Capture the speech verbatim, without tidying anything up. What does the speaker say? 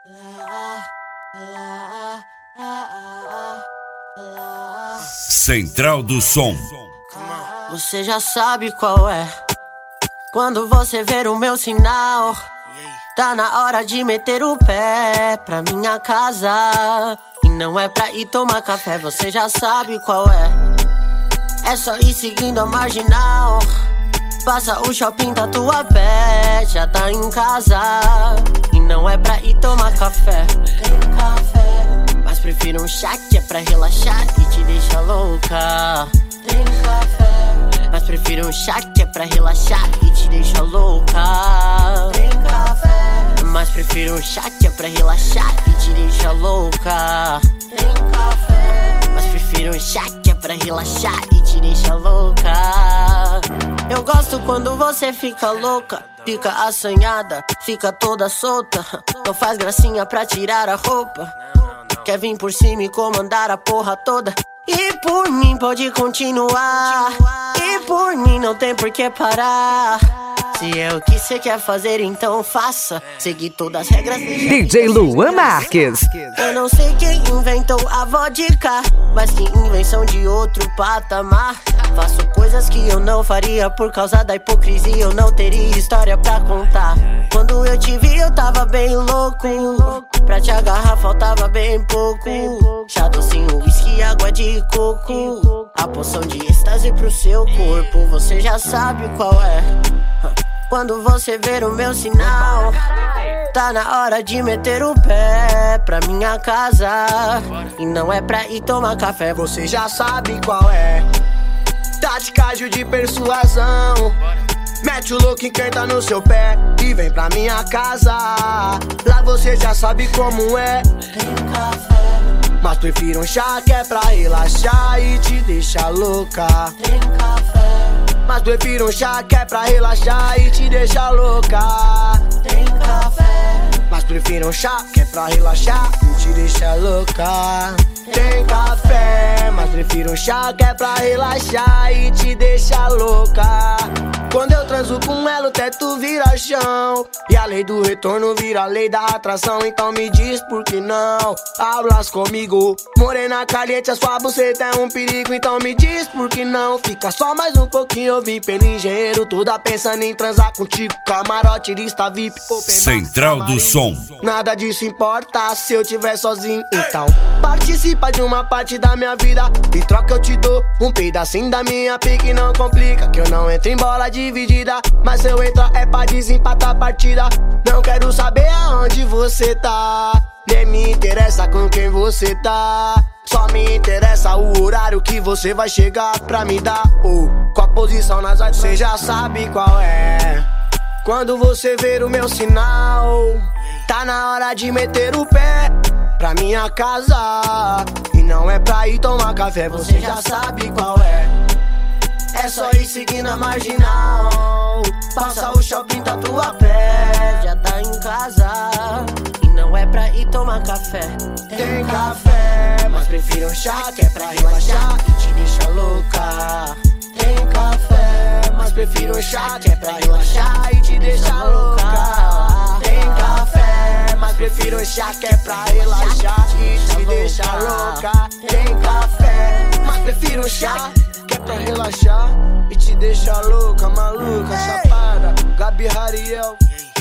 Central do Som. Você já sabe qual é. Quando você ver o meu sinal, tá na hora de meter o pé pra minha casa. E não é pra ir tomar café, você já sabe qual é. É só ir seguindo a marginal. Passa o shopping da tua pé, já tá em casa. E não é pra ir tomar café. Tem café, mas prefiro um chá que é pra relaxar e te deixa louca. Tem café, mas prefiro um chá que é pra relaxar e te deixa louca. Tem café, mas prefiro um chá que é pra relaxar e te deixa louca. Tem café, mas prefiro um chá que é pra relaxar e te deixa louca. Eu gosto quando você fica louca, fica assanhada, fica toda solta. Não faz gracinha pra tirar a roupa, quer vir por cima e comandar a porra toda. E por mim pode continuar, e por mim não tem por que parar. Se é o que cê quer fazer, então faça. Seguir todas as regras. D J Luan Marques. Eu não sei quem inventou a vodka, mas que invenção de outro patamar. Faço coisas que eu não faria por causa da hipocrisia. Eu não teria história pra contar. Quando eu te vi eu tava bem louco, pra te agarrar faltava bem pouco. Chá docinho, whisky, água de coco, a poção de êxtase pro seu corpo. Você já sabe qual é. Quando você ver o meu sinal, tá na hora de meter o pé pra minha casa. E não é pra ir tomar café, você já sabe qual é. Tática de persuasão, mete o louco em quem tá no seu pé e vem pra minha casa. Lá você já sabe como é. Tem café, mas prefiro um chá que é pra relaxar e te deixa louca. Tem café, mas prefiro um chá que é pra relaxar e te deixa louca. Tem café, mas prefiro um chá que é pra relaxar e te deixa louca. Tem café, mas prefiro um chá que é pra relaxar e te deixa louca. Quando eu transo com ela o teto vira chão, e a lei do retorno vira a lei da atração. Então me diz por que não hablas comigo. Morena caliente, a sua buceta é um perigo. Então me diz por que não fica só mais um pouquinho. Eu vim pelo engenheiro, toda pensando em transar contigo. Camarote, lista V I P, Central do Som. Nada disso importa se eu tiver sozinho. Então participa de uma parte da minha vida, em troca eu te dou um pedacinho da minha pique. Não complica que eu não entro em bola dividida, mas se eu entrar é pra desempatar a partida. Não quero saber aonde você tá, nem me interessa com quem você tá. Só me interessa o horário que você vai chegar pra me dar, ou com a posição nas artes. Você já sabe qual é. Quando você ver o meu sinal, tá na hora de meter o pé pra minha casa. E não é pra ir tomar café, você já sabe qual é. É só ir seguindo a marginal. Passa o shopping da tua pé, já tá em casa. E não é pra ir tomar café. Tem café, mas prefiro um chá que é pra relaxar e te deixa louca. Tem café, mas prefiro um chá que é pra relaxar e te deixa louca. Tem café, mas prefiro um chá que é pra relaxar e te deixa louca. Tem café, mas prefiro um chá que é pra relaxar e te deixa louca, maluca, chapada. Gabi Hariel.